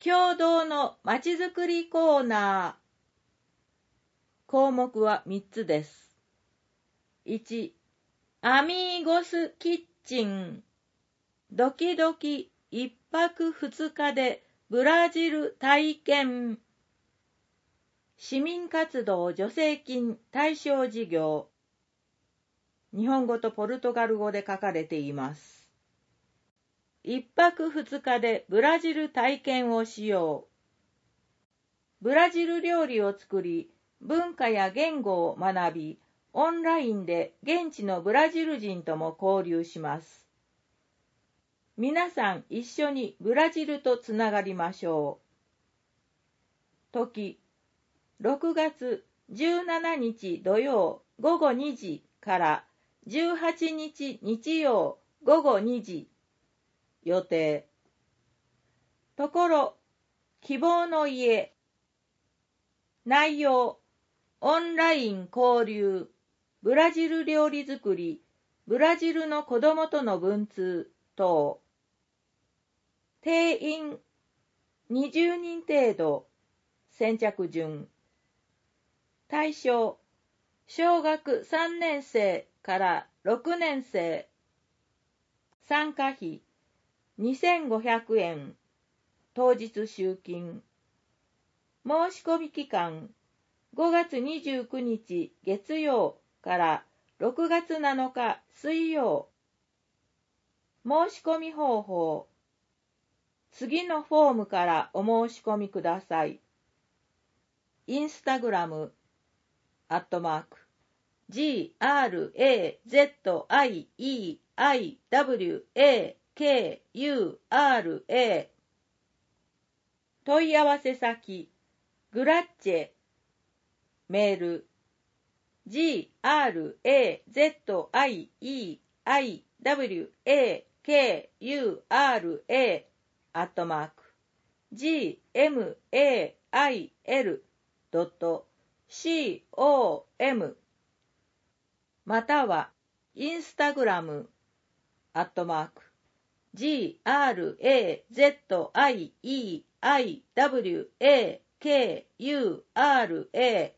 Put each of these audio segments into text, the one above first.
共同のまちづくりコーナー。項目は3つです。1、アミーゴスキッチン。ドキドキ1泊2日でブラジル体験。市民活動助成金対象事業。日本語とポルトガル語で書かれています。1泊2日でブラジル体験をしよう。ブラジル料理を作り、文化や言語を学び、オンラインで現地のブラジル人とも交流します。皆さん一緒にブラジルとつながりましょう。時、6月17日土曜午後2時から18日日曜午後2時。予定。ところ、希望の家。内容、オンライン交流、ブラジル料理作り、ブラジルの子供との文通等。定員、20人程度。先着順。対象、小学3年生から6年生。参加費、2500円。当日集金。申し込み期間、5月29日月曜から6月7日水曜。申し込み方法。次のフォームからお申し込みください。インスタグラム、GRAZIEIWAKURA。問い合わせ先、グラッチェ。メール、GRAZIEIWAKURA@gmail.com または、インスタグラム、GRAZIEIWAKURA。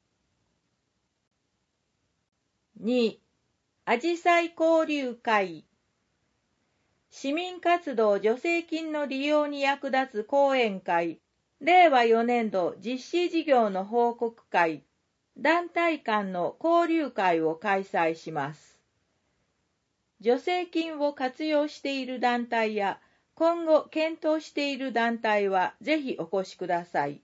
2. あじさい交流会。市民活動助成金の利用に役立つ講演会、令和4年度実施事業の報告会、団体間の交流会を開催します。助成金を活用している団体や、今後検討している団体はぜひお越しください。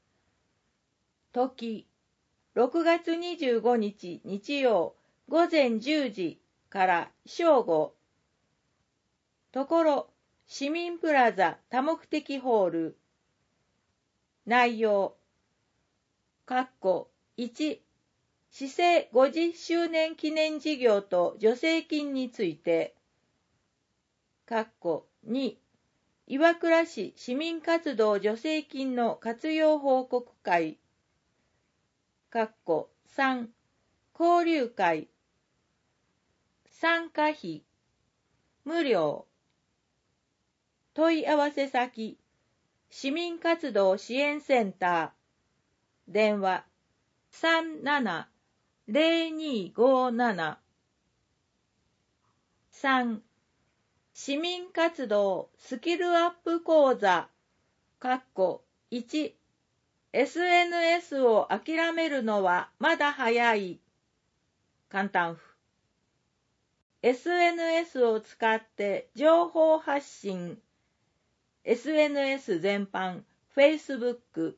時、6月25日日曜午前10時から正午。ところ、市民プラザ多目的ホール。内容、1、市政50周年記念事業と助成金について。2、岩倉市市民活動助成金の活用報告会。3、交流会。参加費、無料。問い合わせ先、市民活動支援センター。電話、37-0257。3、市民活動スキルアップ講座。1、SNS を諦めるのはまだ早い。簡単符。SNS を使って情報発信。SNS 全般、Facebook。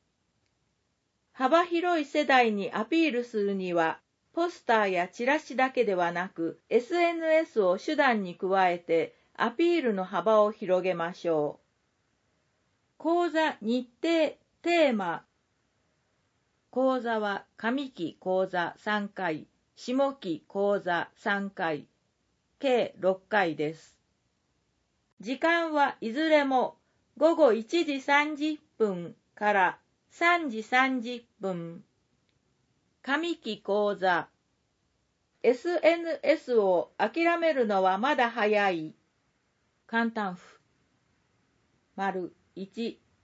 幅広い世代にアピールするには、ポスターやチラシだけではなく、SNS を手段に加えてアピールの幅を広げましょう。講座日程、テーマ。講座は上期講座3回、下期講座3回、計6回です。時間はいずれも午後1時30分から3時30分。上期講座。SNS を諦めるのはまだ早い。簡単符。1、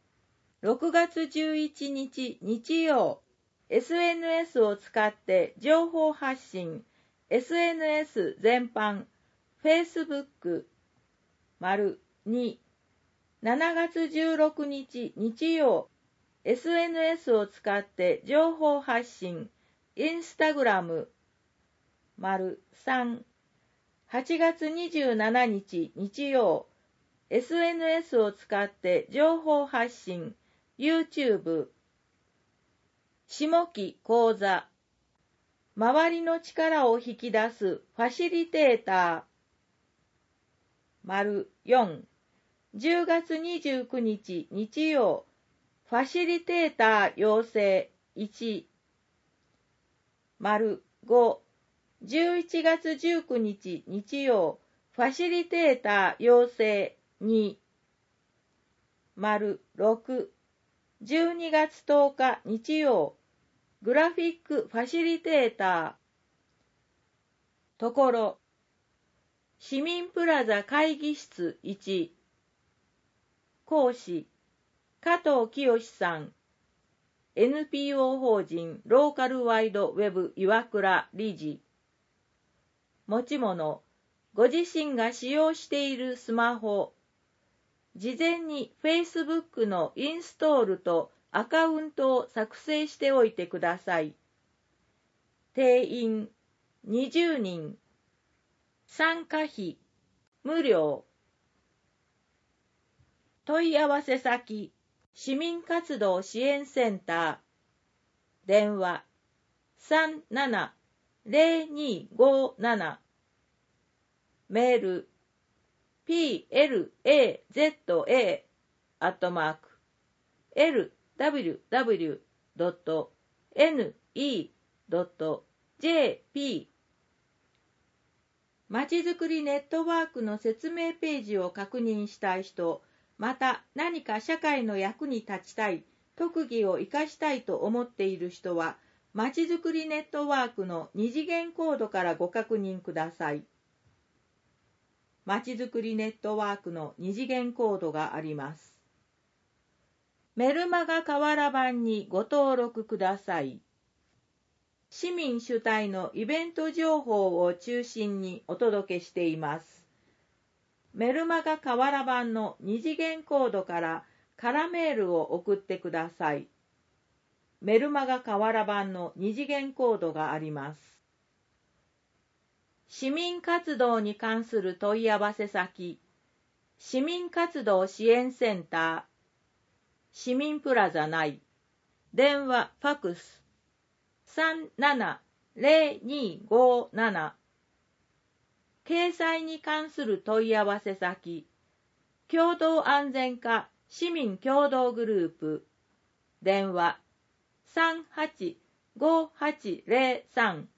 6月11日日曜、SNS を使って情報発信、SNS 全般、Facebook、2、7月16日日曜、SNS を使って情報発信、Instagram、3、8月27日日曜、SNS を使って情報発信、YouTube、下期講座、周りの力を引き出すファシリテーター、4、10月29日日曜、ファシリテーター養成1、5、11月19日日曜、ファシリテーター養成2、6、12月10日日曜、グラフィックファシリテーター、ところ、市民プラザ会議室1、講師、加藤清さん、NPO 法人ローカルワイドウェブ岩倉理事。持ち物、ご自身が使用しているスマホ、事前に Facebook のインストールとアカウントを作成しておいてください。定員20人。参加費無料。問い合わせ先、市民活動支援センター。電話37-0257。メール plaza@lww.ne.jp。 まちづくりネットワークの説明ページを確認したい人、また何か社会の役に立ちたい、特技を生かしたいと思っている人は、まちづくりネットワークの2次元コードからご確認ください。まちづくりネットワークの2次元コードがあります。メルマガ河原版にご登録ください。市民主体のイベント情報を中心にお届けしています。メルマガ河原版の2次元コードから空メールを送ってください。メルマガ河原版の2次元コードがあります。市民活動に関する問い合わせ先、市民活動支援センター、市民プラザ内、電話ファクス37-0257。掲載に関する問い合わせ先、共同安全課市民協同グループ、電話38-5803。